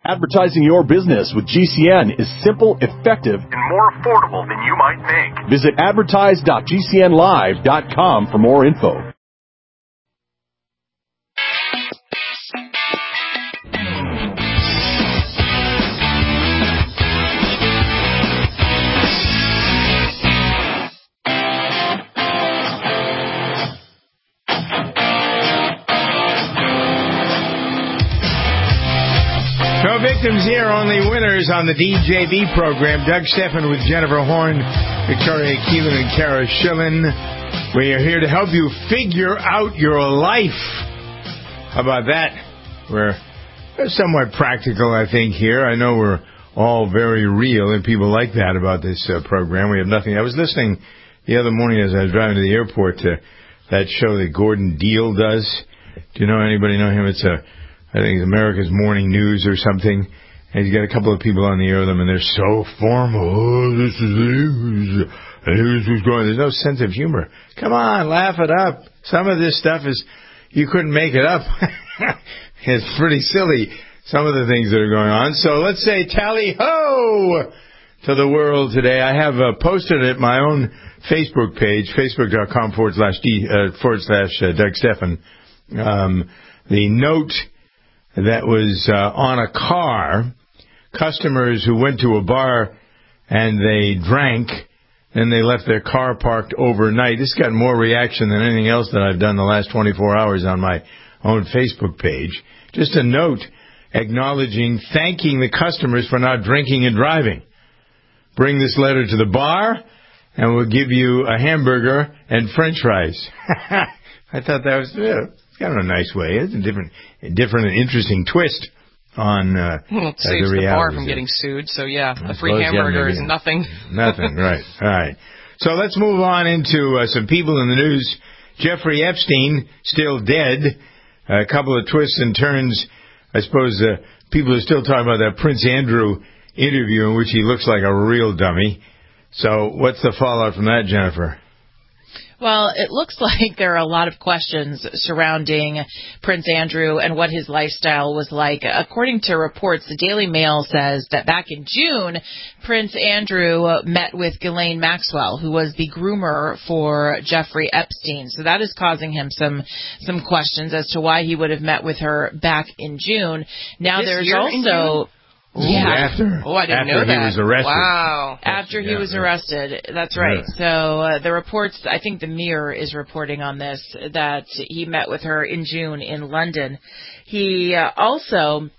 Advertising your business with GCN is simple, effective, and more affordable than you might think. Visit advertise.gcnlive.com for more info. No victims here, only winners on the DJB program. Doug Stephan with Jennifer Horn, Victoria Keelan, and Kara Schillen. We are here to help you figure out your life. How about that? We're somewhat practical, I think, here. I know we're all very real, and people like that about this program. We have nothing. I was listening the other morning as I was driving to the airport to that show that Gordon Deal does. Do you know anybody know him? I think it's America's Morning News or something. And he's got a couple of people on the air with him, and they're so formal. Oh, this is news. Here's what's going on. There's no sense of humor. Come on, laugh it up. Some of this stuff is, you couldn't make it up. It's pretty silly, some of the things that are going on. So let's say tally-ho to the world today. I have posted at my own Facebook page, facebook.com/Doug Stephan, the note that was on a car, customers who went to a bar and they drank, and they left their car parked overnight. This got more reaction than anything else that I've done the last 24 hours on my own Facebook page. Just a note acknowledging, thanking the customers for not drinking and driving. Bring this letter to the bar, and we'll give you a hamburger and French fries. I thought that was kind of a nice way. It's a different and interesting twist on it saves the bar from getting sued. So yeah, a free hamburger is nothing. Nothing, right? All right. So let's move on into some people in the news. Jeffrey Epstein still dead. A couple of twists and turns. I suppose people are still talking about that Prince Andrew interview in which he looks like a real dummy. So what's the fallout from that, Jennifer? Well, it looks like there are a lot of questions surrounding Prince Andrew and what his lifestyle was like. According to reports, the Daily Mail says that back in June, Prince Andrew met with Ghislaine Maxwell, who was the groomer for Jeffrey Epstein. So that is causing him some questions as to why he would have met with her back in June. Now there's also... Yeah. I didn't know that. After he was arrested. Wow. After he was arrested. That's right. Yeah. So the reports, I think the Mirror is reporting on this, that he met with her in June in London. He also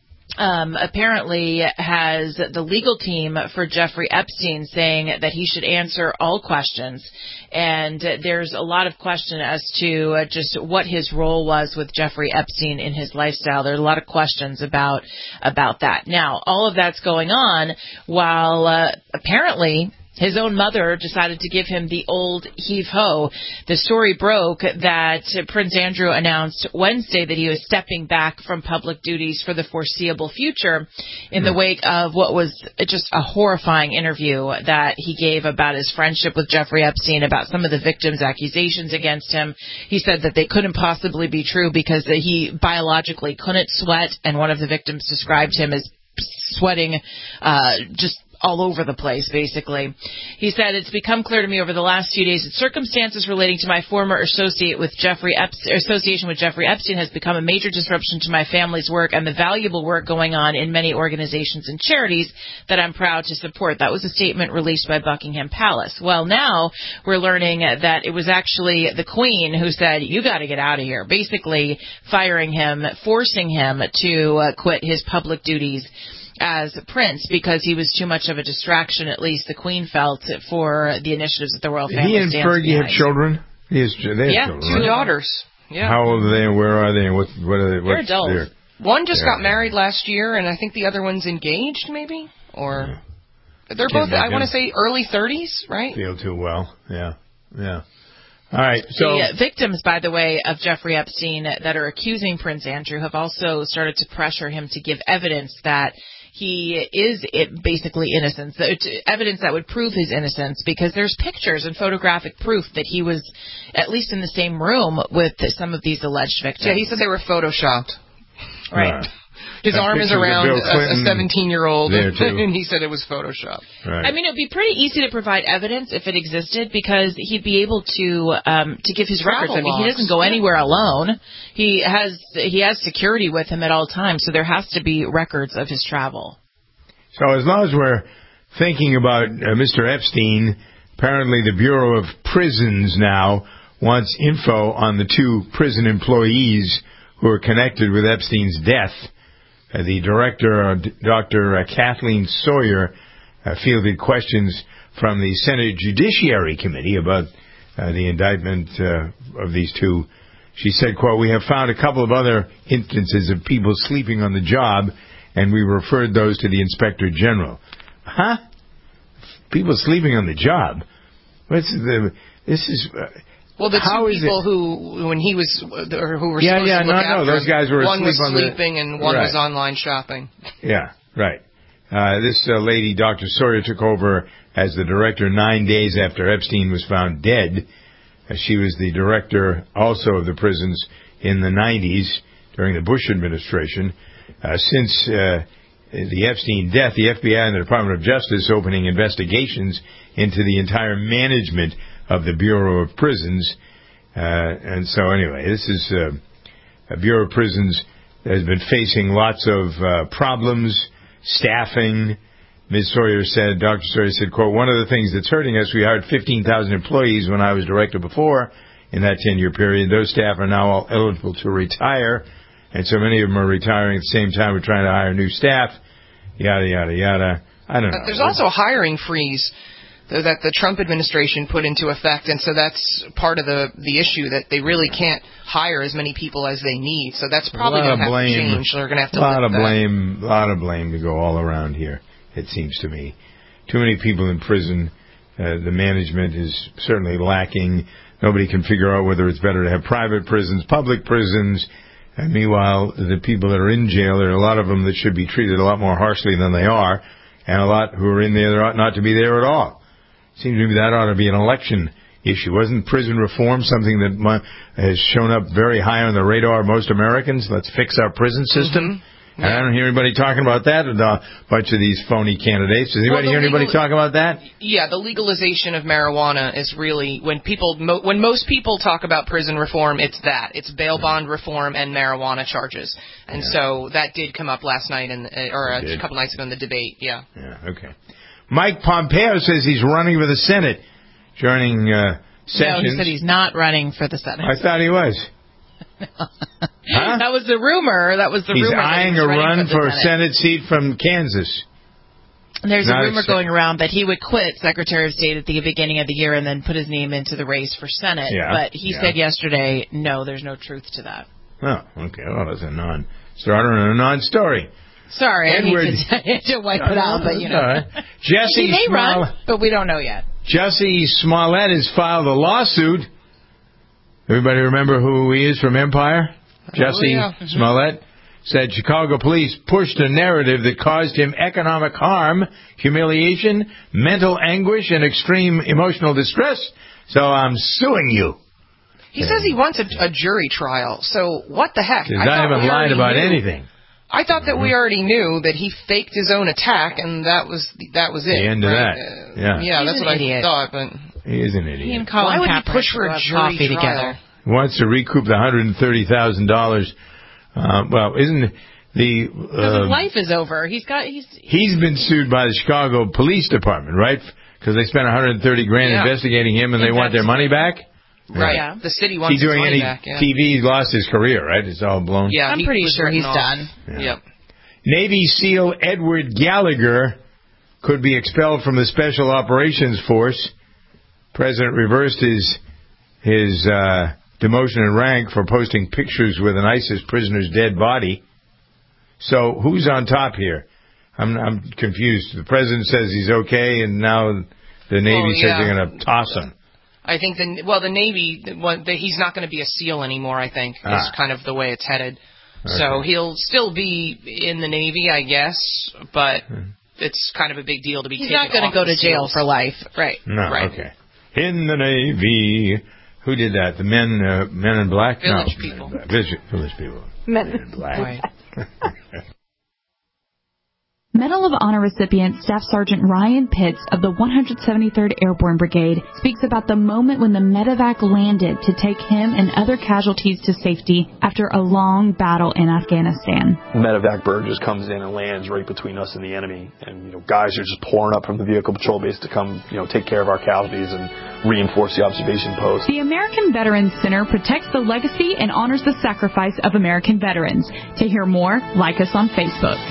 apparently has the legal team for Jeffrey Epstein saying that he should answer all questions. And there's a lot of question as to just what his role was with Jeffrey Epstein in his lifestyle. There are a lot of questions about that. Now, all of that's going on while apparently his own mother decided to give him the old heave-ho. The story broke that Prince Andrew announced Wednesday that he was stepping back from public duties for the foreseeable future in the wake of what was just a horrifying interview that he gave about his friendship with Jeffrey Epstein, about some of the victims' accusations against him. He said that they couldn't possibly be true because he biologically couldn't sweat, and one of the victims described him as sweating just all over the place, basically. He said, "It's become clear to me over the last few days that circumstances relating to my former association with Jeffrey Epstein has become a major disruption to my family's work and the valuable work going on in many organizations and charities that I'm proud to support." That was a statement released by Buckingham Palace. Well, now we're learning that it was actually the Queen who said, "You got to get out of here," basically firing him, forcing him to quit his public duties as prince because he was too much of a distraction, at least the Queen felt, for the initiatives that the royal family stands behind. He and Fergie have children? They have children, 2 daughters. Yeah. How old are they and where are they and what are they? They're adults. One just got married last year, and I think the other one's engaged, maybe? Or they're both, I want to say, early 30s, right? Feel too well. Yeah. All right. So the victims, by the way, of Jeffrey Epstein that are accusing Prince Andrew have also started to pressure him to give evidence that he is basically innocent, evidence that would prove his innocence, because there's pictures and photographic proof that he was at least in the same room with some of these alleged victims. Yeah, he said they were photoshopped. Right. His arm is around a 17-year-old, and he said it was Photoshop. Right. I mean, it would be pretty easy to provide evidence if it existed, because he'd be able to give his records. I mean, he doesn't go anywhere alone. He has security with him at all times, so there has to be records of his travel. So as long as we're thinking about Mr. Epstein, apparently the Bureau of Prisons now wants info on the 2 prison employees who are connected with Epstein's death. The director, Dr. Kathleen Sawyer, fielded questions from the Senate Judiciary Committee about the indictment of these 2. She said, quote, "We have found a couple of other instances of people sleeping on the job, and we referred those to the Inspector General." Huh? People sleeping on the job? This is... Well, the 2 people who, when he was, who were supposed to look after those guys were one was asleep sleeping and one was online shopping. Yeah, right. This lady, Dr. Sawyer, took over as the director 9 days after Epstein was found dead. She was the director also of the prisons in the 90s during the Bush administration. Since the Epstein death, the FBI and the Department of Justice opening investigations into the entire management of the Bureau of Prisons. And so anyway, this is a Bureau of Prisons that has been facing lots of problems, staffing. Ms. Sawyer said, Dr. Sawyer said, quote, "One of the things that's hurting us, we hired 15,000 employees when I was director before in that 10-year period. Those staff are now all eligible to retire. And so many of them are retiring at the same time we're trying to hire new staff, yada, yada, yada." I don't know. There's also a hiring freeze that the Trump administration put into effect, and so that's part of the issue, that they really can't hire as many people as they need. So that's probably going to have to change. They're going to have to a lot of blame to go all around here, it seems to me. Too many people in prison. The management is certainly lacking. Nobody can figure out whether it's better to have private prisons, public prisons. And meanwhile, the people that are in jail, there are a lot of them that should be treated a lot more harshly than they are, and a lot who are in there that ought not to be there at all. Seems to me that ought to be an election issue. Wasn't prison reform something that has shown up very high on the radar of most Americans? Let's fix our prison system. Mm-hmm. And I don't hear anybody talking about that with a bunch of these phony candidates. Does anybody hear anybody talking about that? Yeah, the legalization of marijuana is really, when most people talk about prison reform, it's that. It's bail bond reform and marijuana charges. And so that did come up last night, or a couple nights ago in the debate, Yeah, okay. Mike Pompeo says he's running for the Senate, joining Sessions. No, he said he's not running for the Senate. I thought he was. Huh? That was the rumor. He's eyeing a run for a Senate seat from Kansas. There's a rumor going around that he would quit Secretary of State at the beginning of the year and then put his name into the race for Senate. Yeah, but he said yesterday, no, there's no truth to that. Oh, okay. Well, that's a non-starter and a non-story. Sorry, Edward, I need to wipe it out, but you know. Right. Jesse he may run, but we don't know yet. Jussie Smollett has filed a lawsuit. Everybody remember who he is from Empire? Jussie Smollett said Chicago police pushed a narrative that caused him economic harm, humiliation, mental anguish, and extreme emotional distress. So I'm suing you. He says he wants a jury trial. So what the heck? I haven't lied about anything. I thought that we already knew that he faked his own attack, and that was it. The end of that. Yeah, that's what I thought. But he is an idiot. Why would he push for a jury trial? Together? He wants to recoup the $130,000. Well, isn't the his life is over. He's been sued by the Chicago Police Department, right? Because they spent $130,000 investigating him, and they want their money back. Right. Yeah. The city wants his money back. He's doing any TV. He's lost his career, right? It's all blown. Yeah, I'm pretty sure he's done. Yeah. Yep. Navy SEAL Edward Gallagher could be expelled from the Special Operations Force. President reversed his demotion in rank for posting pictures with an ISIS prisoner's dead body. So who's on top here? I'm confused. The president says he's okay, and now the Navy says they're going to toss him. I think the Navy, he's not going to be a SEAL anymore, I think, is kind of the way it's headed. Okay. So he'll still be in the Navy, I guess, but it's kind of a big deal to be taken off. He's not going to go to jail for life. Right. No, right. Okay. In the Navy. Who did that? The Men in Black? Village People. Village People. Men in Black. Right. Medal of Honor recipient Staff Sergeant Ryan Pitts of the 173rd Airborne Brigade speaks about the moment when the medevac landed to take him and other casualties to safety after a long battle in Afghanistan. The medevac bird just comes in and lands right between us and the enemy, and guys are just pouring up from the vehicle patrol base to come take care of our casualties and reinforce the observation post. The American Veterans Center protects the legacy and honors the sacrifice of American veterans. To hear more, like us on Facebook.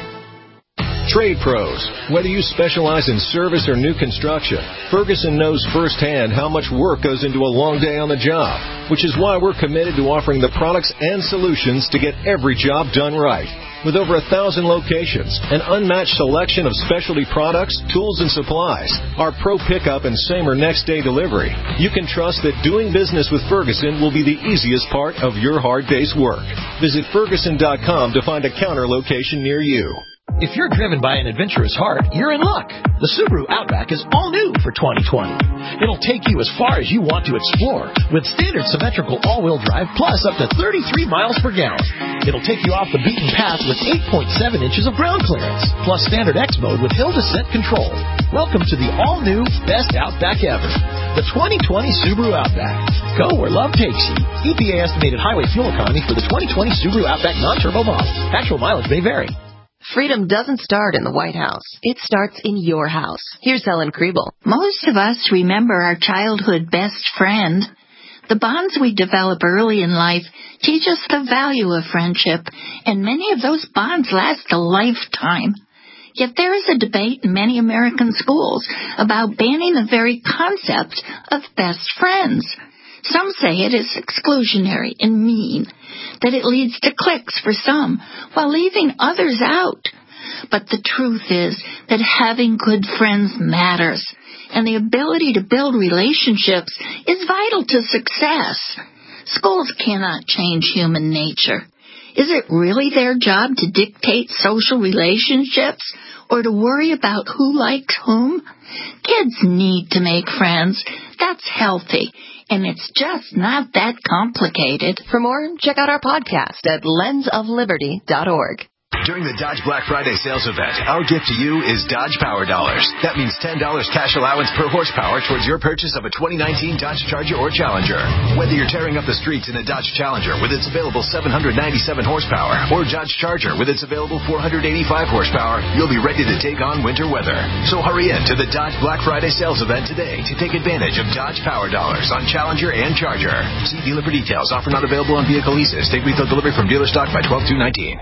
Trade pros. Whether you specialize in service or new construction, Ferguson knows firsthand how much work goes into a long day on the job, which is why we're committed to offering the products and solutions to get every job done right. With over 1,000 locations, an unmatched selection of specialty products, tools, and supplies, our pro pickup and same or next day delivery, you can trust that doing business with Ferguson will be the easiest part of your hard day's work. Visit Ferguson.com to find a counter location near you. If you're driven by an adventurous heart, you're in luck. The Subaru Outback is all new for 2020. It'll take you as far as you want to explore with standard symmetrical all-wheel drive plus up to 33 miles per gallon. It'll take you off the beaten path with 8.7 inches of ground clearance plus standard X mode with hill descent control. Welcome to the all-new best Outback ever, the 2020 Subaru Outback. Go where love takes you. EPA estimated highway fuel economy for the 2020 Subaru Outback non-turbo model. Actual mileage may vary. Freedom doesn't start in the White House. It starts in your house. Here's Helen Kriebel. Most of us remember our childhood best friend. The bonds we develop early in life teach us the value of friendship, and many of those bonds last a lifetime. Yet there is a debate in many American schools about banning the very concept of best friends. Some say it is exclusionary and mean, that it leads to cliques for some, while leaving others out. But the truth is that having good friends matters, and the ability to build relationships is vital to success. Schools cannot change human nature. Is it really their job to dictate social relationships or to worry about who likes whom? Kids need to make friends. That's healthy. And it's just not that complicated. For more, check out our podcast at lensofliberty.org. During the Dodge Black Friday sales event, our gift to you is Dodge Power Dollars. That means $10 cash allowance per horsepower towards your purchase of a 2019 Dodge Charger or Challenger. Whether you're tearing up the streets in a Dodge Challenger with its available 797 horsepower or Dodge Charger with its available 485 horsepower, you'll be ready to take on winter weather. So hurry in to the Dodge Black Friday sales event today to take advantage of Dodge Power Dollars on Challenger and Charger. See dealer for details. Offer not available on vehicle leases. Take retail delivery from dealer stock by 12/2/19.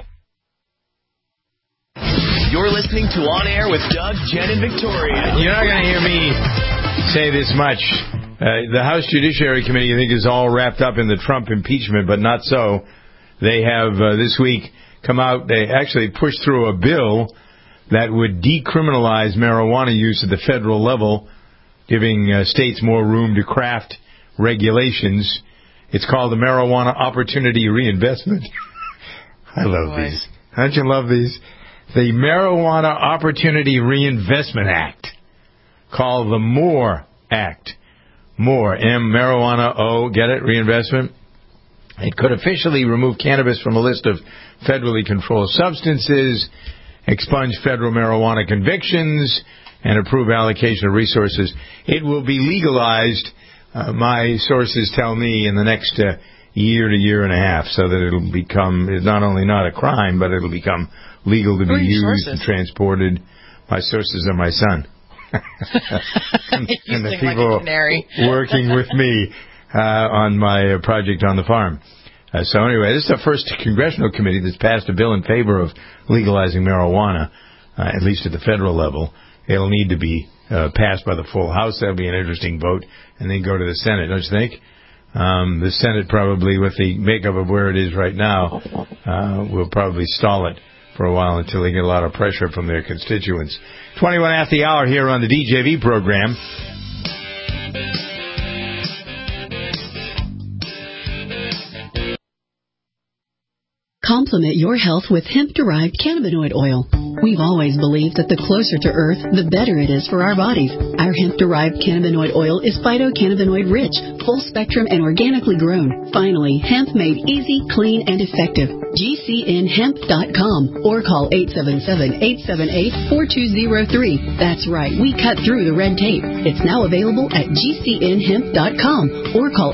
You're listening to On Air with Doug, Jen, and Victoria. You're not going to hear me say this much. The House Judiciary Committee, I think, is all wrapped up in the Trump impeachment, but not so. They have this week come out, they actually pushed through a bill that would decriminalize marijuana use at the federal level, giving states more room to craft regulations. It's called the Marijuana Opportunity Reinvestment. I love these. Don't you love these? The Marijuana Opportunity Reinvestment Act, called the MORE Act. MORE, marijuana, get it, reinvestment. It could officially remove cannabis from a list of federally controlled substances, expunge federal marijuana convictions, and approve allocation of resources. It will be legalized, my sources tell me, in the next year to year and a half, so that it'll become not only not a crime, but it'll become legal to be used and transported. My sources are my son. and the people working with me on my project on the farm. So anyway, this is the first congressional committee that's passed a bill in favor of legalizing marijuana, at least at the federal level. It'll need to be passed by the full House. That'll be an interesting vote, and then go to the Senate, don't you think? The Senate probably, with the makeup of where it is right now, will probably stall it for a while until they get a lot of pressure from their constituents. 21 after the hour here on the DJV program. Complex Complement your health with hemp-derived cannabinoid oil. We've always believed that the closer to Earth, the better it is for our bodies. Our hemp-derived cannabinoid oil is phytocannabinoid rich, full spectrum, and organically grown. Finally, hemp made easy, clean, and effective. GCNhemp.com or call 877-878-4203. That's right, we cut through the red tape. It's now available at GCNhemp.com or call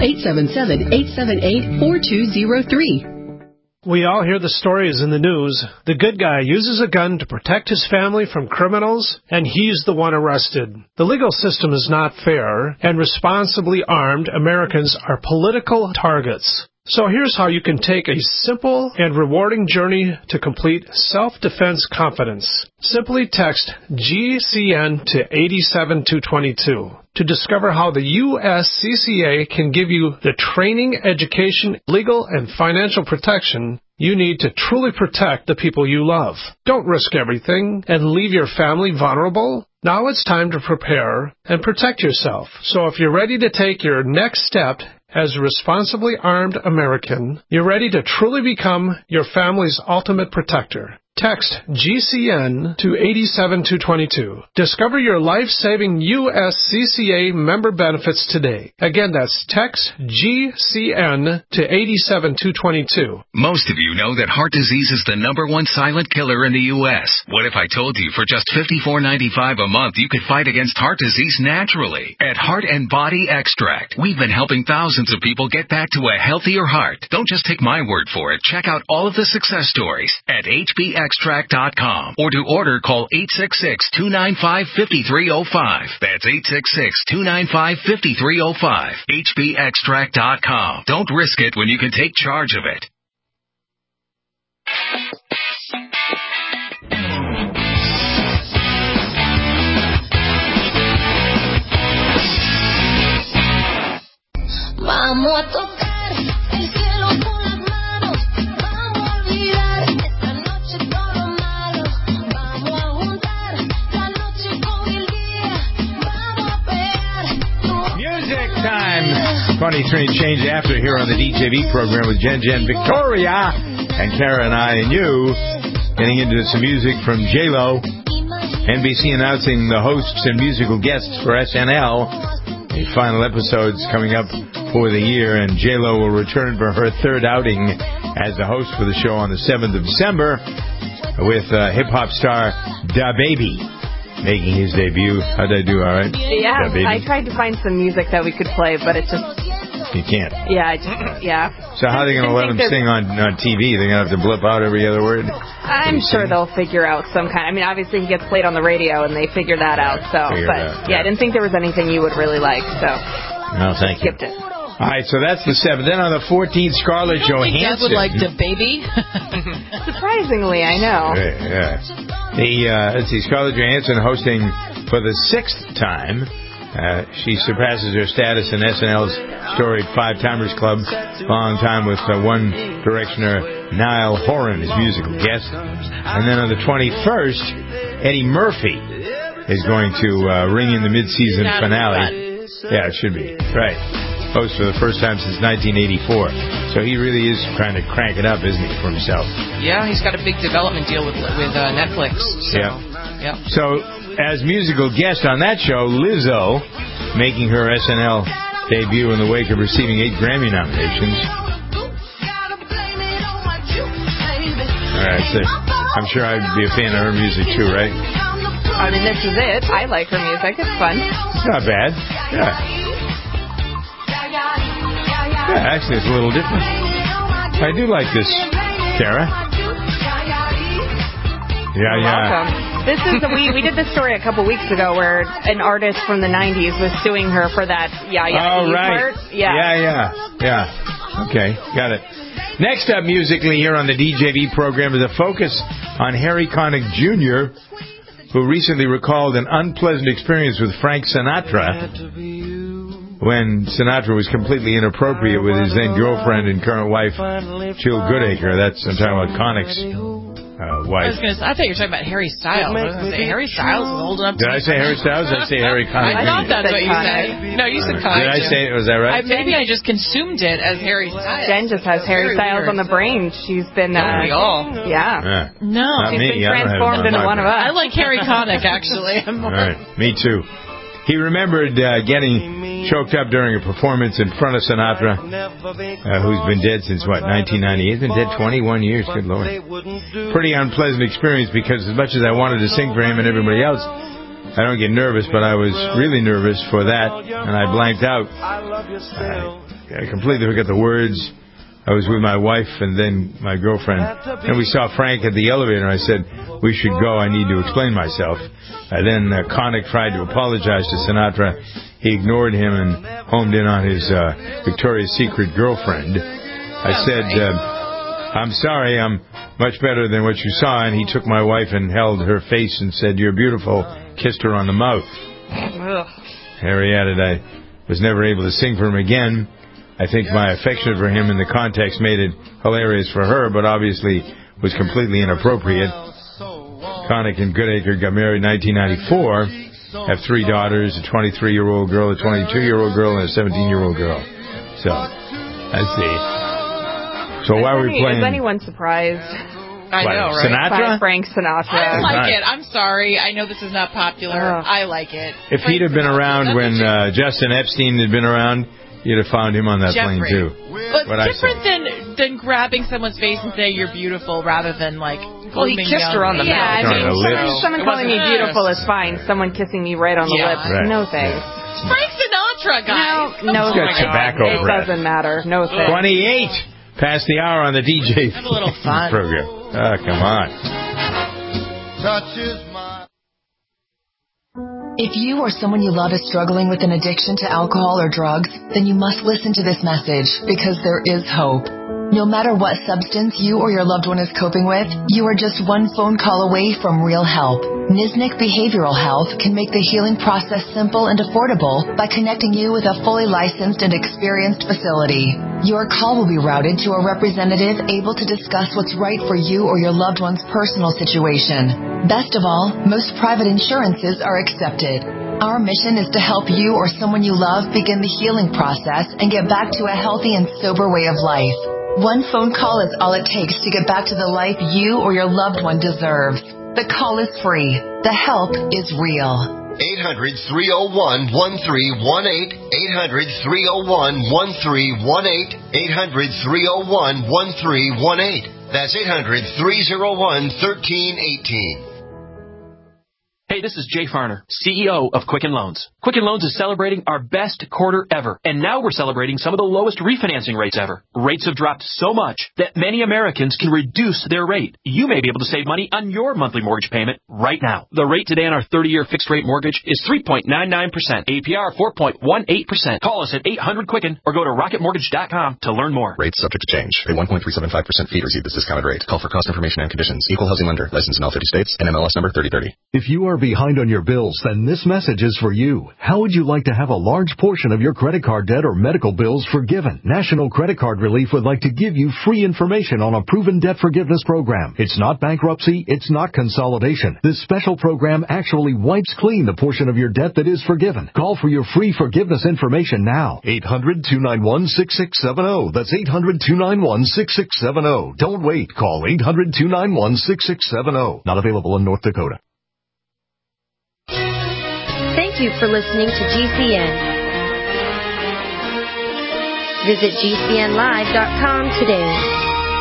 877-878-4203. We all hear the stories in the news. The good guy uses a gun to protect his family from criminals, and he's the one arrested. The legal system is not fair, and responsibly armed Americans are political targets. So here's how you can take a simple and rewarding journey to complete self-defense confidence. Simply text GCN to 87222 to discover how the USCCA can give you the training, education, legal, and financial protection you need to truly protect the people you love. Don't risk everything and leave your family vulnerable. Now it's time to prepare and protect yourself. So if you're ready to take your next step as a responsibly armed American, you're ready to truly become your family's ultimate protector. Text GCN to 87222. Discover your life-saving USCCA member benefits today. Again, that's text GCN to 87222. Most of you know that heart disease is the #1 silent killer in the U.S. What if I told you for just $54.95 a month you could fight against heart disease naturally? At Heart and Body Extract, we've been helping thousands of people get back to a healthier heart. Don't just take my word for it. Check out all of the success stories at HBExtract.com, or to order, call 866-295-5305. That's 866-295-5305. HBExtract.com. Don't risk it when you can take charge of it. Vamos a tocar el cielo con las manos, vamos a olvidar esta noche todo malo, vamos a juntar la noche con el día, vamos a pegar. Music time! 23 change after here on the DJV program with Jen Victoria and Kara and I and you, getting into some music from J-Lo. NBC announcing the hosts and musical guests for SNL. The final episode's coming up for the year, and J-Lo will return for her third outing as the host for the show on the 7th of December with hip-hop star DaBaby making his debut. How'd I do? All right? Yeah, I tried to find some music that we could play, but it just... You can't. Yeah, So how are they going to let him sing on TV? They're going to have to blip out every other word? I'm sure they'll figure out some kind. I mean, obviously he gets played on the radio, and they figure that out. So, I didn't think there was anything you would really like. So, no, thank you. Skipped it. All right, so that's the 7th. Then on the 14th, Scarlett Johansson. Dad would like DaBaby. Surprisingly, I know. Yeah. Let's see, Scarlett Johansson hosting for the 6th time. She surpasses her status in SNL's storied Five Timers Club, long time with One Directioner Niall Horan as musical guest. And then on the 21st, Eddie Murphy is going to ring in the mid-season finale. Yeah, it should be. Right. Host for the first time since 1984. So he really is trying to crank it up, isn't he, for himself? Yeah, he's got a big development deal with Netflix. So, yeah. So, as musical guest on that show, Lizzo, making her SNL debut in the wake of receiving 8 Grammy nominations. All right, so I'm sure I'd be a fan of her music too, right? I mean, this is it. I like her music. It's fun. It's not bad. Yeah, actually, it's a little different. I do like this, Kara. You're welcome. This is we did this story a couple weeks ago where an artist from the 90s was suing her for that part. Yeah. Okay, got it. Next up musically here on the DJV program is a focus on Harry Connick Jr., who recently recalled an unpleasant experience with Frank Sinatra when Sinatra was completely inappropriate with his then girlfriend and current wife, Jill Goodacre. I'm talking about Connick's wife. I thought you were talking about Harry Styles. I was going to say Harry Styles is old enough. Did I say Harry Styles? Did I say Harry Connick? I thought that's what you said. No, you said Connick. Did I say it? Was that right? Maybe I just consumed it as Harry Styles. Jen just has Harry Styles on the brain. She's been. We all. Yeah. No, she's been transformed into one of us. I like Harry Connick actually. Right. Me too. He remembered getting choked up during a performance in front of Sinatra, who's been dead since, 1998? He's been dead 21 years, good Lord. Pretty unpleasant experience because as much as I wanted to sing for him and everybody else, I don't get nervous, but I was really nervous for that, and I blanked out. I completely forgot the words. I was with my wife and then my girlfriend, and we saw Frank at the elevator. I said, we should go, I need to explain myself. Then Connick tried to apologize to Sinatra. He ignored him and homed in on his Victoria's Secret girlfriend. I said, I'm sorry, I'm much better than what you saw. And he took my wife and held her face and said, you're beautiful, kissed her on the mouth. Harry added, I was never able to sing for him again. I think my affection for him in the context made it hilarious for her, but obviously was completely inappropriate. Connick and Goodacre got married in 1994, have 3 daughters, a 23-year-old girl, a 22-year-old girl, and a 17-year-old girl. So, let's see. So why are we playing? Is anyone surprised? I know, right? Sinatra? By Frank Sinatra. I like it. I'm sorry. I know this is not popular. I like it. If he'd have been around when Justin Epstein had been around, you'd have found him on that plane, too. But different than grabbing someone's face and saying you're beautiful rather than, like, well, he kissed her on the mouth. Yeah, I mean, someone calling me beautiful is fine. Someone kissing me right on the lips, no thanks. Frank Sinatra, guys. No, got tobacco it breath. doesn't matter. No thanks. 28 past the hour on the DJ Have a little fun. program. Oh, come on. Touches my... If you or someone you love is struggling with an addiction to alcohol or drugs, then you must listen to this message because there is hope. No matter what substance you or your loved one is coping with, you are just one phone call away from real help. Nisnik Behavioral Health can make the healing process simple and affordable by connecting you with a fully licensed and experienced facility. Your call will be routed to a representative able to discuss what's right for you or your loved one's personal situation. Best of all, most private insurances are accepted. Our mission is to help you or someone you love begin the healing process and get back to a healthy and sober way of life. One phone call is all it takes to get back to the life you or your loved one deserves. The call is free. The help is real. 800-301-1318. 800-301-1318. 800-301-1318. That's 800-301-1318. Hey, this is Jay Farner, CEO of Quicken Loans. Quicken Loans is celebrating our best quarter ever, and now we're celebrating some of the lowest refinancing rates ever. Rates have dropped so much that many Americans can reduce their rate. You may be able to save money on your monthly mortgage payment right now. The rate today on our 30-year fixed-rate mortgage is 3.99%, APR 4.18%. Call us at 800-QUICKEN or go to rocketmortgage.com to learn more. Rates subject to change. Pay 1.375% fee to receive this discounted rate. Call for cost information and conditions. Equal housing lender. Licensed in all 50 states. NMLS number 3030. If you are behind on your bills, then this message is for you. How would you like to have a large portion of your credit card debt or medical bills forgiven? National Credit Card Relief would like to give you free information on a proven debt forgiveness program. It's not bankruptcy. It's not consolidation. This special program actually wipes clean the portion of your debt that is forgiven. Call for your free forgiveness information now. 800-291-6670. That's 800-291-6670. Don't wait. Call 800-291-6670. Not available in North Dakota. Thank you for listening to GCN. Visit GCNlive.com today.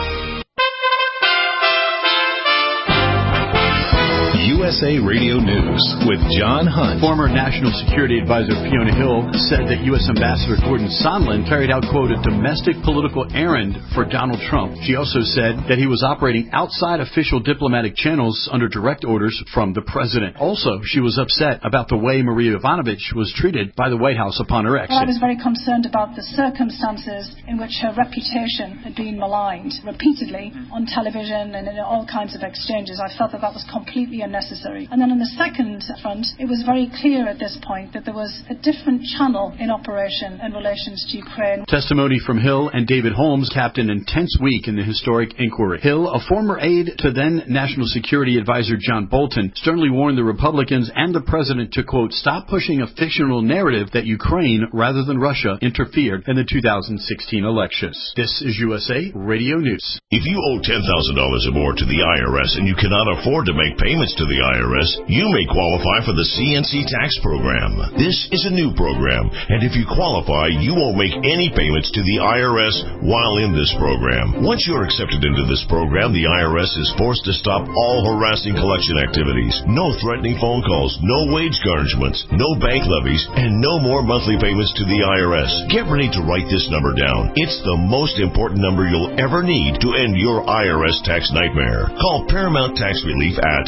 USA Radio News with John Hunt. Former National Security Advisor Fiona Hill said that U.S. Ambassador Gordon Sondland carried out, quote, a domestic political errand for Donald Trump. She also said that he was operating outside official diplomatic channels under direct orders from the president. Also, she was upset about the way Maria Yovanovitch was treated by the White House upon her exit. Well, I was very concerned about the circumstances in which her reputation had been maligned repeatedly on television and in all kinds of exchanges. I felt that that was completely unnecessary. necessary. And then on the second front, it was very clear at this point that there was a different channel in operation in relations to Ukraine. Testimony from Hill and David Holmes capped an intense week in the historic inquiry. Hill, a former aide to then National Security Advisor John Bolton, sternly warned the Republicans and the president to, quote, stop pushing a fictional narrative that Ukraine, rather than Russia, interfered in the 2016 elections. This is USA Radio News. If you owe $10,000 or more to the IRS and you cannot afford to make payments to the IRS, you may qualify for the CNC tax program. This is a new program, and if you qualify, you won't make any payments to the IRS while in this program. Once you're accepted into this program, the IRS is forced to stop all harassing collection activities. No threatening phone calls, no wage garnishments, no bank levies, and no more monthly payments to the IRS. Get ready to write this number down. It's the most important number you'll ever need to end your IRS tax nightmare. Call Paramount Tax Relief at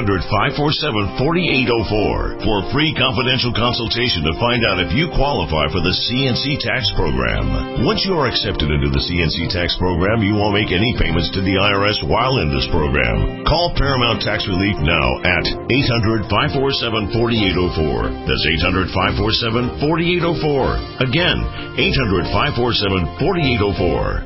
800-547-4804 for a free confidential consultation to find out if you qualify for the CNC tax program. Once you are accepted into the CNC tax program, you won't make any payments to the IRS while in this program. Call Paramount Tax Relief now at 800-547-4804. That's 800-547-4804. Again, 800-547-4804.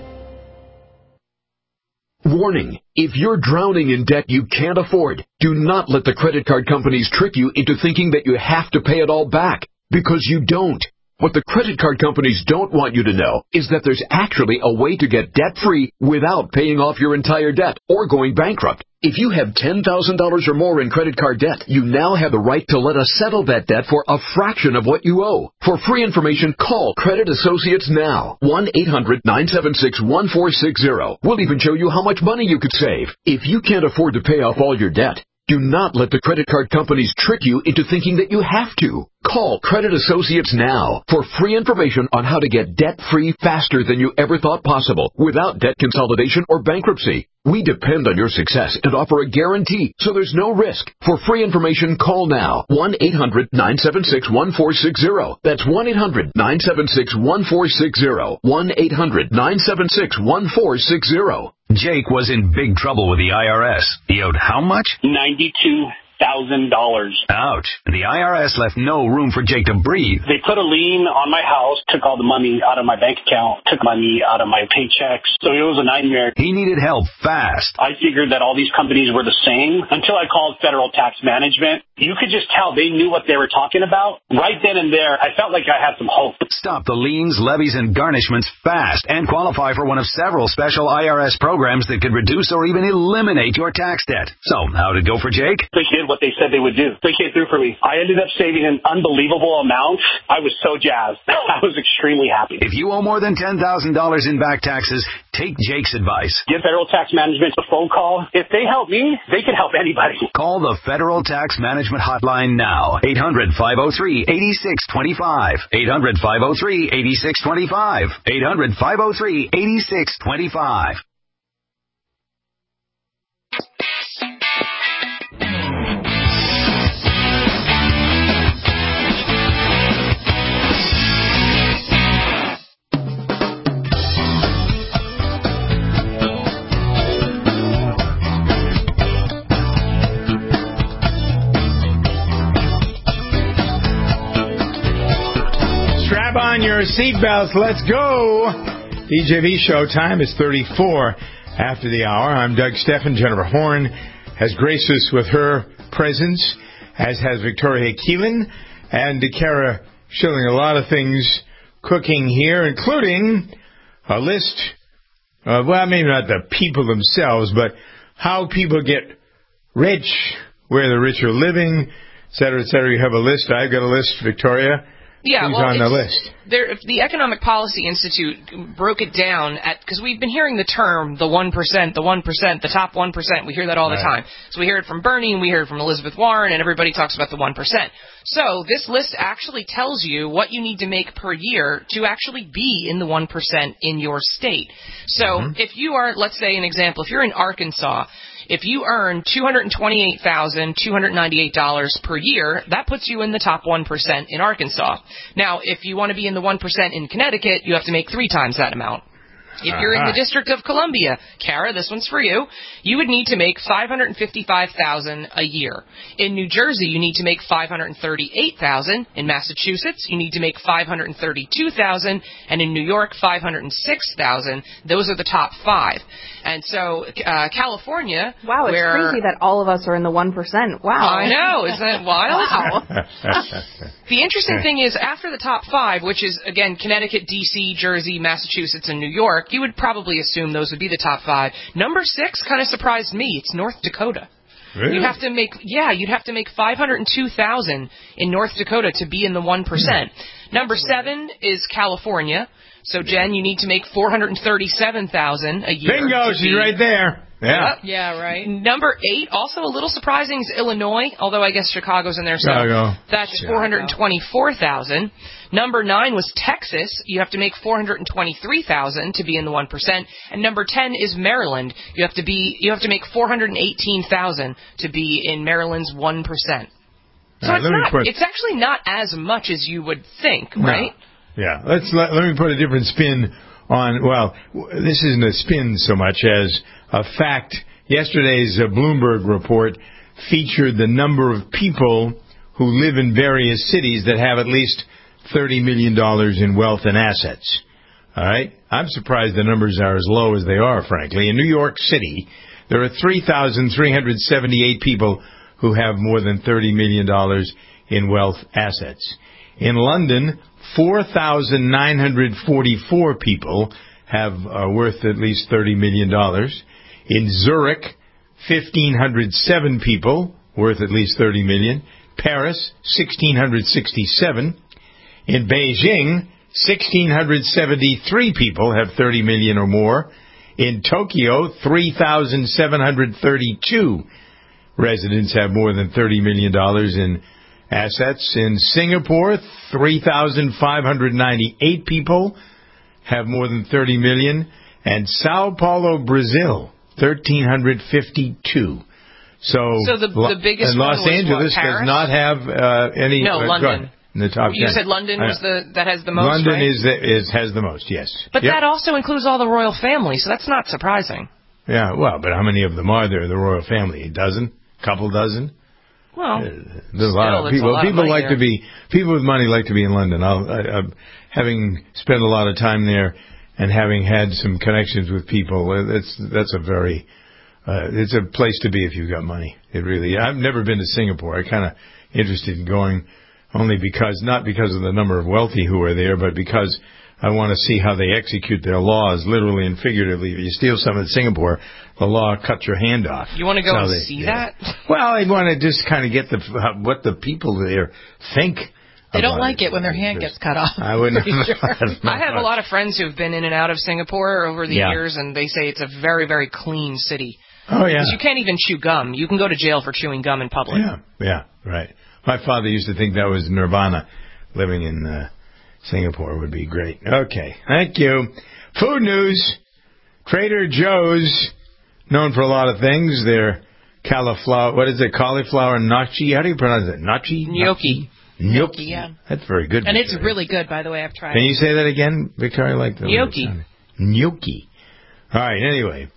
Warning, if you're drowning in debt you can't afford, do not let the credit card companies trick you into thinking that you have to pay it all back, because you don't. What the credit card companies don't want you to know is that there's actually a way to get debt-free without paying off your entire debt or going bankrupt. If you have $10,000 or more in credit card debt, you now have the right to let us settle that debt for a fraction of what you owe. For free information, call Credit Associates now. 1-800-976-1460. We'll even show you how much money you could save. If you can't afford to pay off all your debt, do not let the credit card companies trick you into thinking that you have to. Call Credit Associates now for free information on how to get debt-free faster than you ever thought possible without debt consolidation or bankruptcy. We depend on your success and offer a guarantee, so there's no risk. For free information, call now. 1-800-976-1460. That's 1-800-976-1460. 1-800-976-1460. Jake was in big trouble with the IRS. He owed how much? $92,000. Ouch. The IRS left no room for Jake to breathe. They put a lien on my house, took all the money out of my bank account, took money out of my paychecks. So it was a nightmare. He needed help fast. I figured that all these companies were the same until I called Federal Tax Management. You could just tell they knew what they were talking about. Right then and there, I felt like I had some hope. Stop the liens, levies, and garnishments fast and qualify for one of several special IRS programs that could reduce or even eliminate your tax debt. So, how did it go for Jake? They did what they said they would do. They came through for me. I ended up saving an unbelievable amount. I was so jazzed. I was extremely happy. If you owe more than $10,000 in back taxes, take Jake's advice. Give Federal Tax Management a phone call. If they help me, they can help anybody. Call the Federal Tax Management Hotline now. 800-503-8625. 800-503-8625. 800-503-8625. On your seatbelts, let's go. DJV show time is 34 after the hour. I'm Doug Steffen. Jennifer Horn has graced us with her presence, as has Victoria Keelan and Kara Schilling. A lot of things cooking here, including a list of, well, maybe not the people themselves, but how people get rich, where the rich are living, et cetera, et cetera. You have a list. I've got a list, Victoria. Yeah, Who's well, on the list? The Economic Policy Institute broke it down because we've been hearing the term, the 1%, the top 1%. We hear that all the time. So we hear it from Bernie and we hear it from Elizabeth Warren, and everybody talks about the 1%. So this list actually tells you what you need to make per year to actually be in the 1% in your state. So if you are, let's say an example, if you're in Arkansas, if you earn $228,298 per year, that puts you in the top 1% in Arkansas. Now, if you want to be in the 1% in Connecticut, you have to make 3 times that amount. If you're in the District of Columbia, Kara, this one's for you. You would need to make $555,000 a year. In New Jersey, you need to make $538,000. In Massachusetts, you need to make $532,000, and in New York, $506,000. Those are the top 5. And so, California, wow, it's crazy that all of us are in the 1%. Wow, I know, isn't that wild? Wow. The interesting thing is, after the top 5, which is again Connecticut, D.C., Jersey, Massachusetts, and New York, you would probably assume those would be the top 5. Number 6 kind of surprised me. It's North Dakota. Really? You'd have to make $502,000 in North Dakota to be in the 1%. Number 7 is California. So Jen, you need to make $437,000 a year. Bingo, she's right there. Yeah. Yep. Yeah, right. Number 8, also a little surprising, is Illinois, although I guess Chicago's in there. So Chicago. that's $424,000. Number 9 was Texas. You have to make $423,000 to be in the 1%. And number 10 is Maryland. You have to make $418,000 to be in Maryland's 1%. So it's actually not as much as you would think, right? Yeah. Let me put a different spin on, well, this isn't a spin so much as a fact. Yesterday's Bloomberg report featured the number of people who live in various cities that have at least $30 million in wealth and assets. All right? I'm surprised the numbers are as low as they are, frankly. In New York City, there are 3,378 people who have more than $30 million in wealth assets. In London, 4,944 people have worth at least $30 million. In Zurich, 1,507 people worth at least $30 million. Paris, 1,667. In Beijing, 1,673 people have $30 million or more. In Tokyo, 3,732 residents have more than $30 million in assets. In Singapore, 3,598 people have more than $30 million. And Sao Paulo, Brazil, 1,352. So the biggest and Los one was Angeles what, Paris? does not have any. No, London. In the top 10. You said London was that has the most. London right? has the most. Yes. But that also includes all the royal family, so that's not surprising. Yeah. Well, but how many of them are there? The royal family? A dozen? Couple dozen? Well, there's a lot of people. People with money like to be in London. Having spent a lot of time there and having had some connections with people, that's a very it's a place to be if you've got money. It really. I've never been to Singapore. I'm kind of interested in going, only not because of the number of wealthy who are there, but because I want to see how they execute their laws, literally and figuratively. If you steal something in Singapore, the law cuts your hand off. You want to go and see that? Well, I want to just kind of get what the people there think. They don't like it when their hand gets cut off. I wouldn't. Sure. I have a lot of friends who've been in and out of Singapore over the years, and they say it's a very, very clean city. Oh, yeah. Because you can't even chew gum. You can go to jail for chewing gum in public. Yeah, right. My father used to think that was nirvana. Living in Singapore would be great. Okay, thank you. Food news. Trader Joe's, known for a lot of things. Their cauliflower gnocchi. How do you pronounce it? Gnocchi? Gnocchi. Gnocchi. Yeah. That's very good. And it's really good, by the way. I've tried Can you say that again, Victoria? I like that. Gnocchi. Gnocchi. All right, anyway.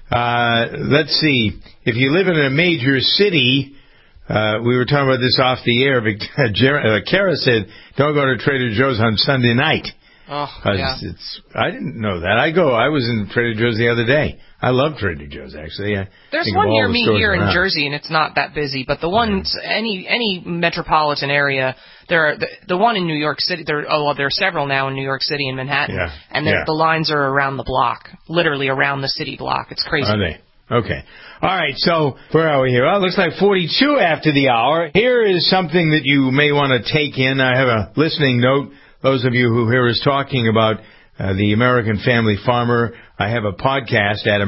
Let's see. If you live in a major city, we were talking about this off the air. Kara said, don't go to Trader Joe's on Sunday night. Oh, yeah. I didn't know that. I was in Trader Joe's the other day. I love Trader Joe's, actually. There's one near me here in Jersey, and it's not that busy. But the ones, any metropolitan area, the one in New York City, there are several now in New York City and Manhattan. Yeah. And the lines are around the block, literally around the city block. It's crazy. Are they? Okay. All right, so where are we here? Well, it looks like 42 after the hour. Here is something that you may want to take in. I have a listening note. Those of you who hear us talking about the American Family Farmer, I have a podcast at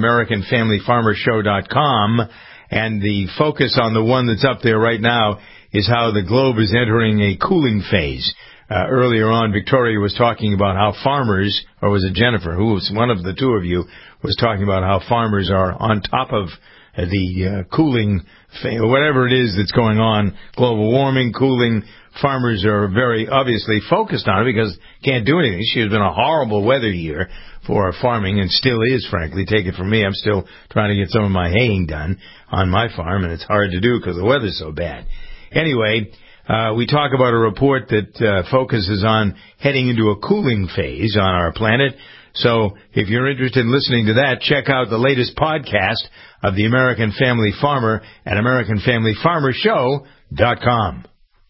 AmericanFamilyFarmerShow.com, and the focus on the one that's up there right now is how the globe is entering a cooling phase. Earlier on, Victoria was talking about how farmers, or was it Jennifer, who was one of the two of you, was talking about how farmers are on top of the cooling, or whatever it is that's going on, global warming, cooling. Farmers are very obviously focused on it because can't do anything. She has been a horrible weather year for farming and still is, frankly. Take it from me. I'm still trying to get some of my haying done on my farm, and it's hard to do because the weather's so bad. Anyway, we talk about a report that focuses on heading into a cooling phase on our planet. So if you're interested in listening to that, check out the latest podcast of the American Family Farmer at AmericanFamilyFarmerShow.com.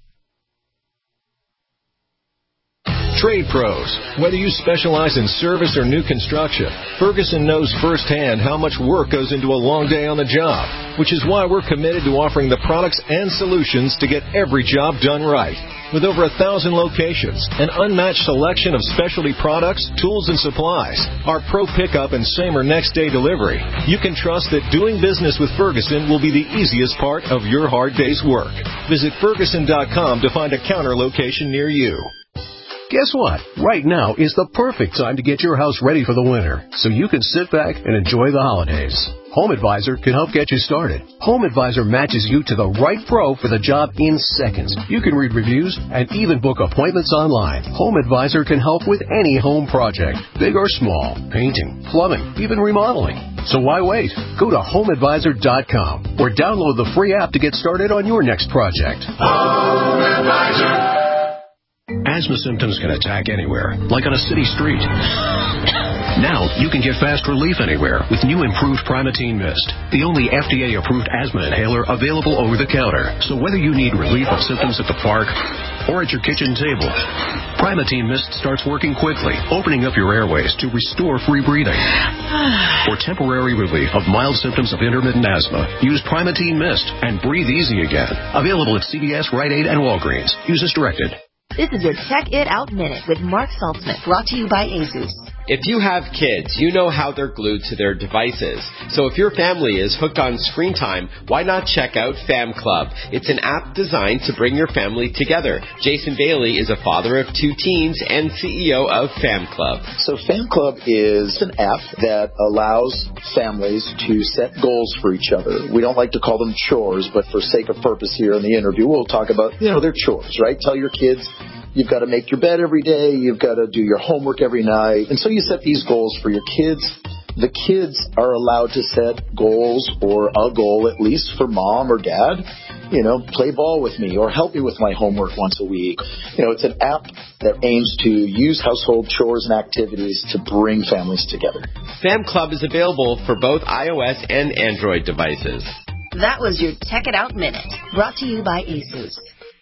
Trade pros. Whether you specialize in service or new construction, Ferguson knows firsthand how much work goes into a long day on the job, which is why we're committed to offering the products and solutions to get every job done right. With over 1,000 locations, an unmatched selection of specialty products, tools, and supplies, our pro pickup and same or next day delivery, you can trust that doing business with Ferguson will be the easiest part of your hard day's work. Visit Ferguson.com to find a counter location near you. Guess what? Right now is the perfect time to get your house ready for the winter, so you can sit back and enjoy the holidays. Home Advisor can help get you started. Home Advisor matches you to the right pro for the job in seconds. You can read reviews and even book appointments online. Home Advisor can help with any home project, big or small, painting, plumbing, even remodeling. So why wait? Go to HomeAdvisor.com or download the free app to get started on your next project. Home Advisor. Asthma symptoms can attack anywhere, like on a city street. Now, you can get fast relief anywhere with new improved Primatene Mist, the only FDA-approved asthma inhaler available over the counter. So whether you need relief of symptoms at the park or at your kitchen table, Primatene Mist starts working quickly, opening up your airways to restore free breathing. For temporary relief of mild symptoms of intermittent asthma, use Primatene Mist and breathe easy again. Available at CVS, Rite Aid, and Walgreens. Use as directed. This is your Check It Out Minute with Mark Saltzman, brought to you by Asus. If you have kids, you know how they're glued to their devices. So if your family is hooked on screen time, why not check out Fam Club? It's an app designed to bring your family together. Jason Bailey is a father of 2 teens and CEO of Fam Club. So Fam Club is an app that allows families to set goals for each other. We don't like to call them chores, but for sake of purpose here in the interview, we'll talk about, their chores, right? Tell your kids, you've got to make your bed every day. You've got to do your homework every night. And so you set these goals for your kids. The kids are allowed to set goals, or a goal at least, for mom or dad. Play ball with me or help me with my homework once a week. It's an app that aims to use household chores and activities to bring families together. Fam Club is available for both iOS and Android devices. That was your Check It Out Minute, brought to you by Asus.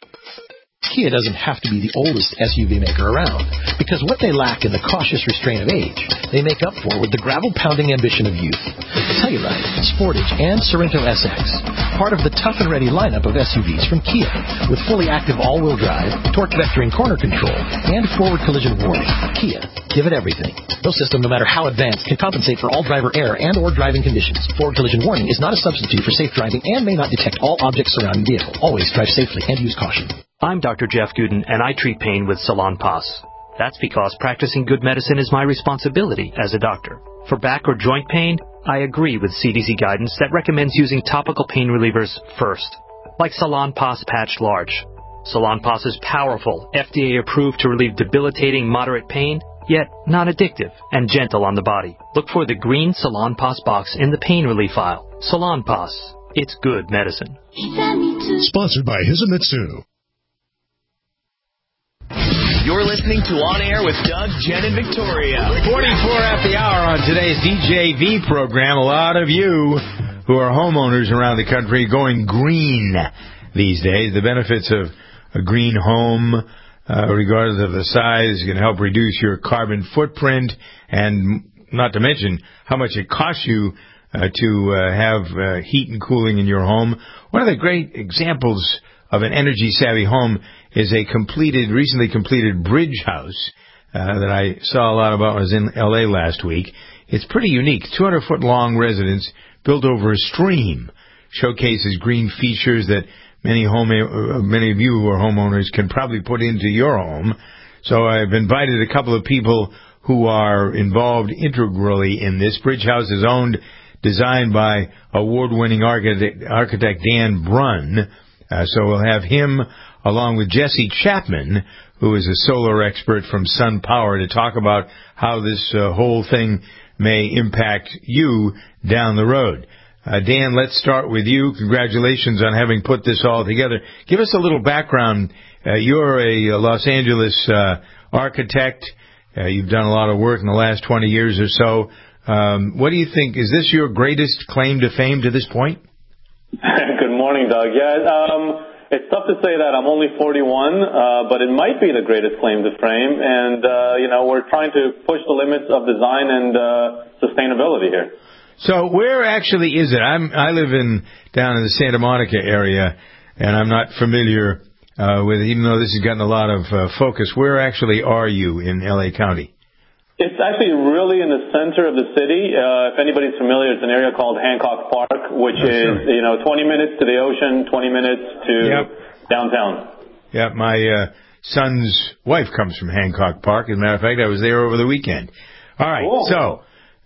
Kia doesn't have to be the oldest SUV maker around, because what they lack in the cautious restraint of age, they make up for with the gravel-pounding ambition of youth. The Telluride, Sportage, and Sorento SX, part of the tough and ready lineup of SUVs from Kia, with fully active all-wheel drive, torque vectoring corner control, and forward collision warning. Kia, give it everything. No system, no matter how advanced, can compensate for all driver error and or driving conditions. Forward collision warning is not a substitute for safe driving and may not detect all objects surrounding the vehicle. Always drive safely and use caution. I'm Dr. Jeff Gooden, and I treat pain with Salonpas. That's because practicing good medicine is my responsibility as a doctor. For back or joint pain, I agree with CDC guidance that recommends using topical pain relievers first, like Salonpas Patch Large. Salonpas is powerful, FDA approved to relieve debilitating moderate pain, yet not addictive and gentle on the body. Look for the green Salonpas box in the pain relief file. Salonpas. It's good medicine. Sponsored by Hisamitsu. You're listening to On Air with Doug, Jen, and Victoria. 44 at the hour on today's DJV program. A lot of you who are homeowners around the country going green these days. The benefits of a green home, regardless of the size, can help reduce your carbon footprint, and not to mention how much it costs you to have heat and cooling in your home. One of the great examples of an energy-savvy home is a recently completed bridge house that I saw a lot about when I was in L.A. last week. It's pretty unique. 200-foot long residence built over a stream. Showcases green features that many of you who are homeowners can probably put into your home. So I've invited a couple of people who are involved integrally in this. Bridge house is owned designed by award-winning architect Dan Brunn. So we'll have him along with Jesse Chapman, who is a solar expert from Sun Power, to talk about how this whole thing may impact you down the road. Dan, let's start with you. Congratulations on having put this all together. Give us a little background. You're a Los Angeles architect. You've done a lot of work in the last 20 years or so. What do you think? Is this your greatest claim to fame to this point? Good morning, Doug. Yeah, it's tough to say that. I'm only 41, but it might be the greatest claim to fame. And, we're trying to push the limits of design and sustainability here. So where actually is it? I live down in the Santa Monica area, and I'm not familiar with it, even though this has gotten a lot of focus. Where actually are you in L.A. County? It's actually really in the center of the city. If anybody's familiar, it's an area called Hancock Park, which is, 20 minutes to the ocean, 20 minutes to downtown. Yeah, my son's wife comes from Hancock Park. As a matter of fact, I was there over the weekend. All right, cool. So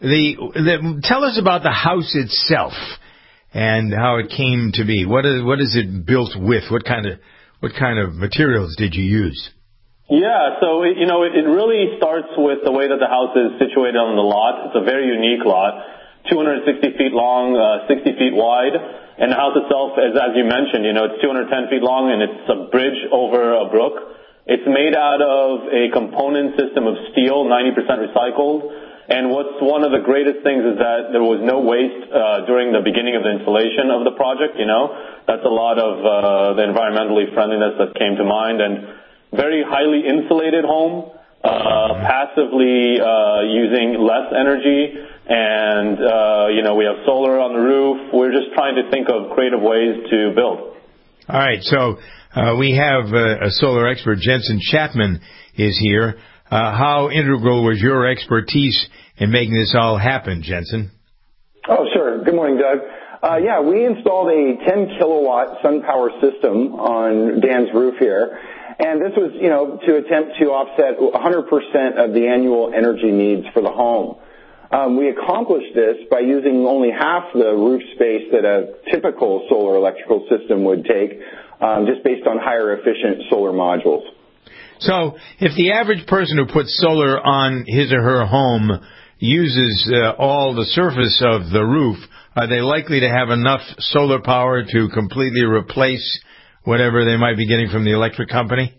tell us about the house itself and how it came to be. What is it built with? What kind of materials did you use? Yeah, so it really starts with the way that the house is situated on the lot. It's a very unique lot, 260 feet long, 60 feet wide, and the house itself, as you mentioned, it's 210 feet long, and it's a bridge over a brook. It's made out of a component system of steel, 90% recycled, and what's one of the greatest things is that there was no waste during the beginning of the installation of the project. That's a lot of the environmentally friendliness that came to mind, and very highly insulated home, passively using less energy, and we have solar on the roof. We're just trying to think of creative ways to build. All right, so we have a solar expert. Jensen Chapman is here. How integral was your expertise in making this all happen, Jensen? Oh, sure. Good morning, Doug. We installed a 10-kilowatt SunPower system on Dan's roof here. And this was, to attempt to offset 100% of the annual energy needs for the home. We accomplished this by using only half the roof space that a typical solar electrical system would take, just based on higher efficient solar modules. So if the average person who puts solar on his or her home uses all the surface of the roof, are they likely to have enough solar power to completely replace whatever they might be getting from the electric company?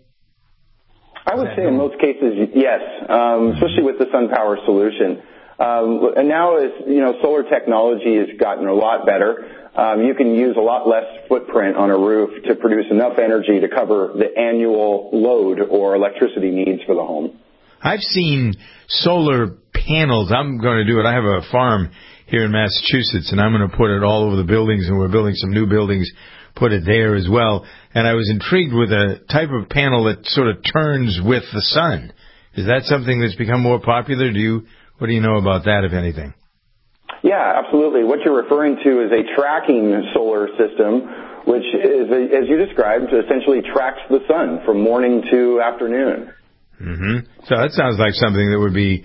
I would say in most cases, yes, especially with the SunPower solution. And now, as solar technology has gotten a lot better, you can use a lot less footprint on a roof to produce enough energy to cover the annual load or electricity needs for the home. I've seen solar panels. I'm going to do it. I have a farm here in Massachusetts, and I'm going to put it all over the buildings, and we're building some new buildings, put it there as well. And I was intrigued with a type of panel that sort of turns with the sun. Is that something that's become more popular? What do you know about that, if anything? Yeah, absolutely. What you're referring to is a tracking solar system, which is, as you described, essentially tracks the sun from morning to afternoon. Mm-hmm. So that sounds like something that would be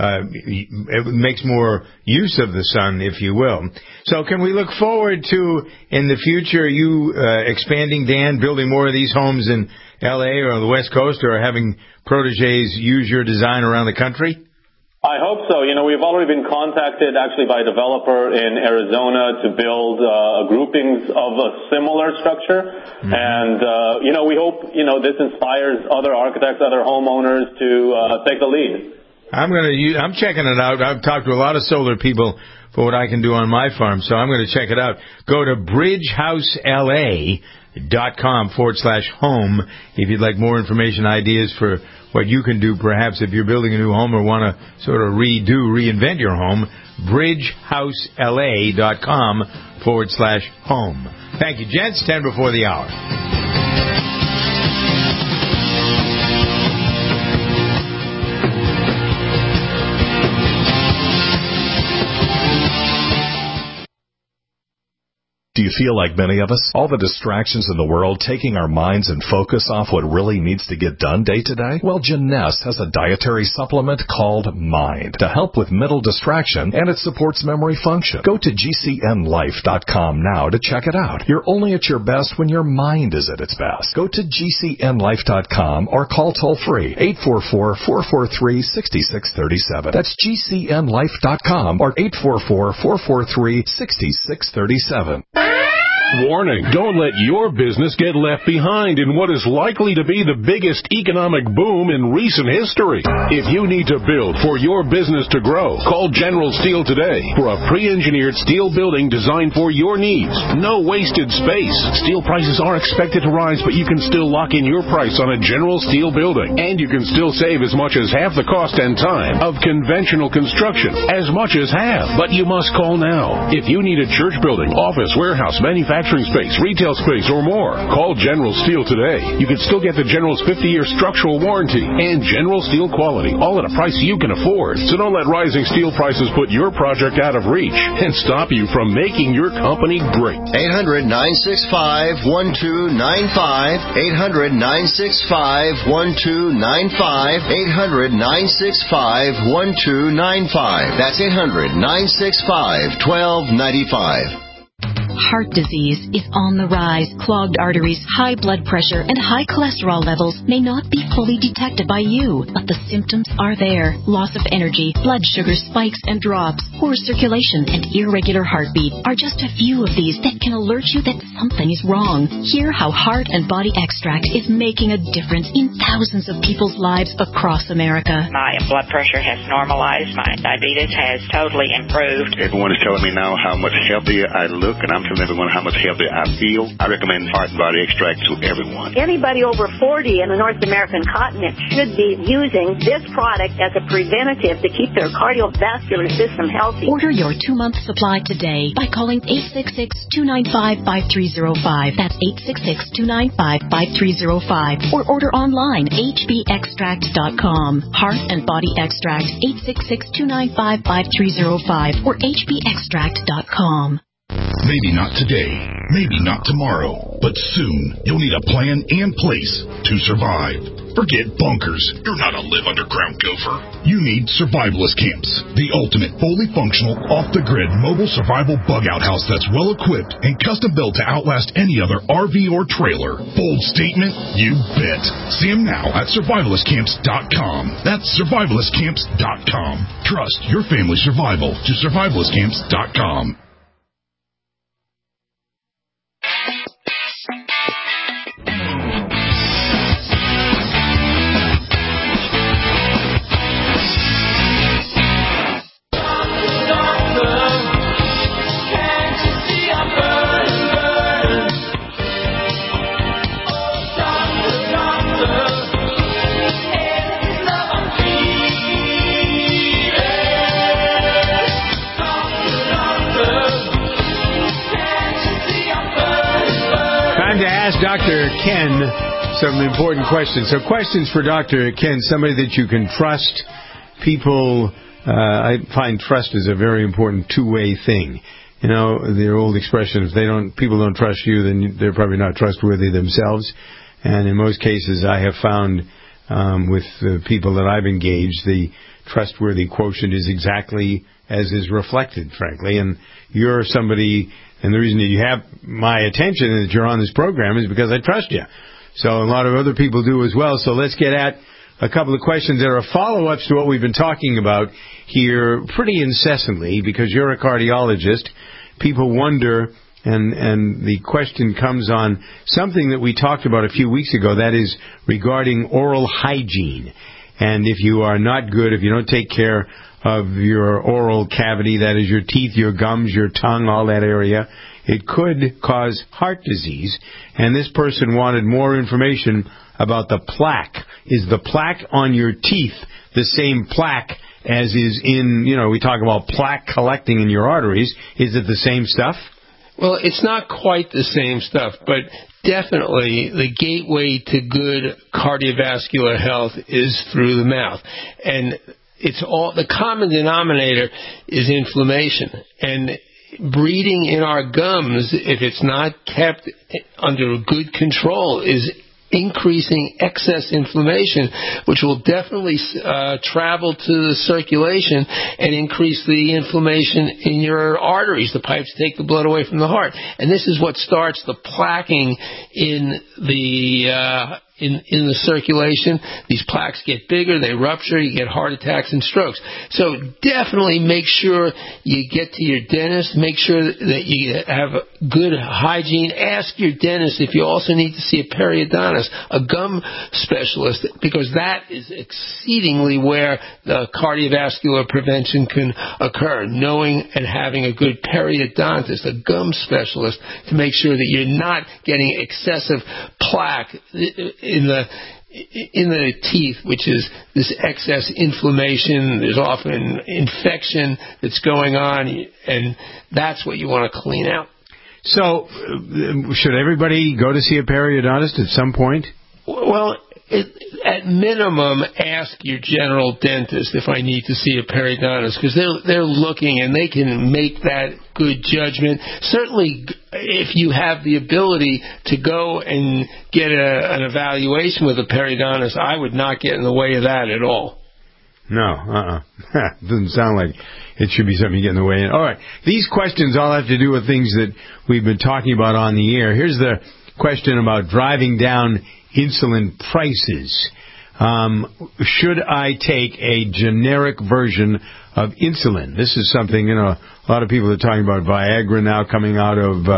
it makes more use of the sun, if you will. So can we look forward to, in the future, you expanding, Dan, building more of these homes in L.A. or on the West Coast, or having protégés use your design around the country? I hope so. We've already been contacted actually by a developer in Arizona to build groupings of a similar structure. Mm-hmm. And, we hope, this inspires other architects, other homeowners to take the lead. I'm checking it out. I've talked to a lot of solar people for what I can do on my farm, so I'm going to check it out. Go to bridgehousela.com/home if you'd like more information, ideas for what you can do, perhaps if you're building a new home or want to sort of reinvent your home. bridgehousela.com/home. Thank you, gents. 10 before the hour. Do you feel like many of us? All the distractions in the world taking our minds and focus off what really needs to get done day to day? Well, Jeunesse has a dietary supplement called Mind to help with mental distraction, and it supports memory function. Go to GCNlife.com now to check it out. You're only at your best when your mind is at its best. Go to GCNlife.com or call toll-free 844-443-6637. That's GCNlife.com or 844-443-6637. Warning, don't let your business get left behind in what is likely to be the biggest economic boom in recent history. If you need to build for your business to grow, call General Steel today for a pre-engineered steel building designed for your needs. No wasted space. Steel prices are expected to rise, but you can still lock in your price on a General Steel building. And you can still save as much as half the cost and time of conventional construction. As much as half. But you must call now. If you need a church building, office, warehouse, manufacturing space, retail space, or more, call General Steel today. You can still get the General's 50-year structural warranty and General Steel quality, all at a price you can afford. So don't let rising steel prices put your project out of reach and stop you from making your company great. 800-965-1295. 800-965-1295. 800-965-1295. That's 800-965-1295. Heart disease is on the rise. Clogged arteries, high blood pressure, and high cholesterol levels may not be fully detected by you, but the symptoms are there. Loss of energy, blood sugar spikes and drops, poor circulation, and irregular heartbeat are just a few of these that can alert you that something is wrong. Hear how Heart and Body Extract is making a difference in thousands of people's lives across America. My blood pressure has normalized. My diabetes has totally improved. Everyone is telling me now how much healthier I look, and I'm telling everyone how much healthier I feel. I recommend Heart and Body Extract to everyone. Anybody over 40 in the North American continent should be using this product as a preventative to keep their cardiovascular system healthy. Order your 2-month supply today by calling 866-295-5305. That's 866-295-5305. Or order online, hbextract.com. Heart and Body Extract, 866-295-5305 or hbextract.com. Maybe not today, maybe not tomorrow, but soon you'll need a plan and place to survive. Forget bunkers. You're not a live underground gopher. You need Survivalist Camps, the ultimate fully functional, off-the-grid mobile survival bug-out house that's well-equipped and custom-built to outlast any other RV or trailer. Bold statement? You bet. See them now at survivalistcamps.com. That's survivalistcamps.com. Trust your family's survival to survivalistcamps.com. Dr. Ken some important questions. So questions for Dr. Ken, somebody that you can trust. People, I find trust is a very important two-way thing. You know, the old expression, if people don't trust you, then they're probably not trustworthy themselves. And in most cases, I have found with the people that I've engaged, the trustworthy quotient is exactly as is reflected, frankly. And you're somebody, and the reason that you have my attention and that you're on this program is because I trust you. So a lot of other people do as well. So let's get at a couple of questions that are follow-ups to what we've been talking about here pretty incessantly, because you're a cardiologist. People wonder, and the question comes on something that we talked about a few weeks ago, that is regarding oral hygiene. And if you are not good, if you don't take care of your oral cavity, that is your teeth, your gums, your tongue, all that area, it could cause heart disease. And this person wanted more information about the plaque. Is the plaque on your teeth the same plaque as is in, we talk about plaque collecting in your arteries. Is it the same stuff? Well, it's not quite the same stuff, but definitely the gateway to good cardiovascular health is through the mouth. And it's all, the common denominator is inflammation. And breeding in our gums, if it's not kept under good control, is increasing excess inflammation, which will definitely travel to the circulation and increase the inflammation in your arteries. The pipes take the blood away from the heart. And this is what starts the plaquing in the in the circulation. These plaques get bigger, they rupture, you get heart attacks and strokes. So definitely make sure you get to your dentist, make sure that you have good hygiene. Ask your dentist if you also need to see a periodontist, a gum specialist, because that is exceedingly where the cardiovascular prevention can occur, knowing and having a good periodontist, a gum specialist, to make sure that you're not getting excessive plaque in the teeth, which is this excess inflammation. There's often infection that's going on, and that's what you want to clean out. So, should everybody go to see a periodontist at some point? Well, at minimum, ask your general dentist if I need to see a periodontist, because they're looking and they can make that good judgment. Certainly, if you have the ability to go and get an evaluation with a periodontist, I would not get in the way of that at all. No, doesn't sound like it should be something you get in the way. All right, these questions all have to do with things that we've been talking about on the air. Here's the question about driving down insulin prices. Should I take a generic version of insulin? This is something, a lot of people are talking about Viagra now coming out of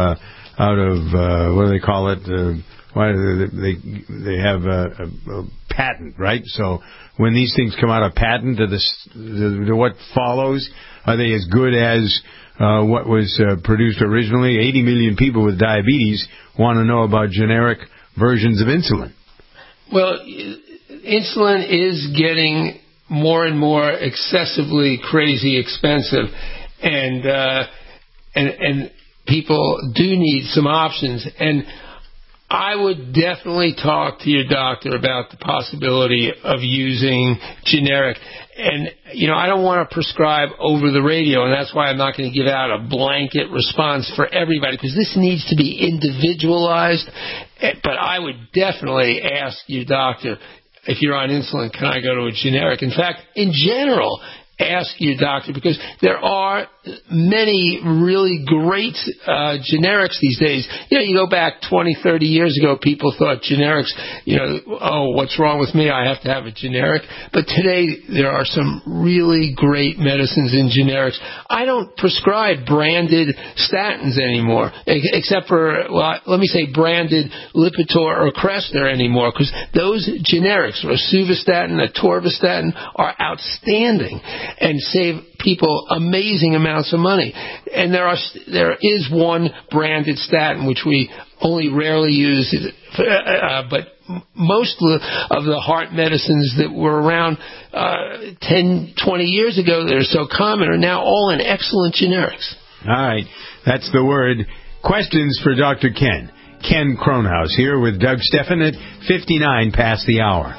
what do they call it? Why they have a patent, right? So when these things come out of patent, what follows, are they as good as what was produced originally? 80 million people with diabetes want to know about generic versions of insulin. Well, insulin is getting more and more excessively crazy expensive, and people do need some options. And I would definitely talk to your doctor about the possibility of using generic. And, I don't want to prescribe over the radio, and that's why I'm not going to give out a blanket response for everybody, because this needs to be individualized. But I would definitely ask your doctor, if you're on insulin, can I go to a generic? In fact, in general, ask your doctor, because there are many really great generics these days. You go back 20, 30 years ago, people thought generics, oh, what's wrong with me? I have to have a generic. But today, there are some really great medicines in generics. I don't prescribe branded statins anymore, except for, let me say branded Lipitor or Crestor anymore, because those generics, rosuvastatin, atorvastatin, are outstanding and save people amazing amounts of money. And there is one branded statin which we only rarely use, but most of the heart medicines that were around 10, 20 years ago that are so common are now all in excellent generics. All right, that's the word. Questions for Dr. Ken. Ken Kronhaus here with Doug Steffen at 59 past the hour.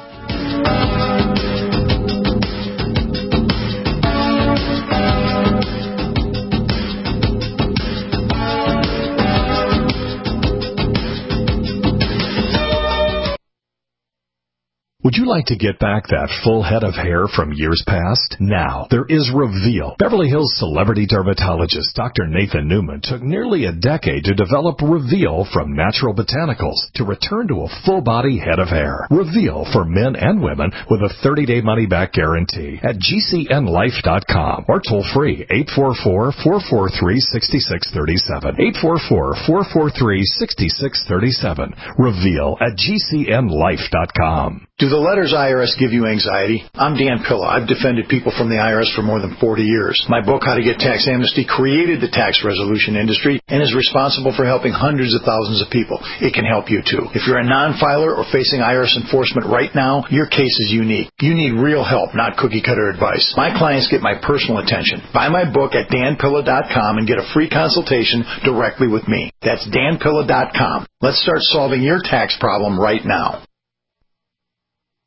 Would you like to get back that full head of hair from years past? Now, there is Reveal. Beverly Hills celebrity dermatologist Dr. Nathan Newman took nearly a decade to develop Reveal from natural botanicals to return to a full-body head of hair. Reveal for men and women with a 30-day money-back guarantee at GCNlife.com or toll-free 844-443-6637. 844-443-6637. Reveal at GCNlife.com. Do the letters IRS give you anxiety? I'm Dan Pilla. I've defended people from the IRS for more than 40 years. My book, How to Get Tax Amnesty, created the tax resolution industry and is responsible for helping hundreds of thousands of people. It can help you, too. If you're a non-filer or facing IRS enforcement right now, your case is unique. You need real help, not cookie-cutter advice. My clients get my personal attention. Buy my book at danpilla.com and get a free consultation directly with me. That's danpilla.com. Let's start solving your tax problem right now.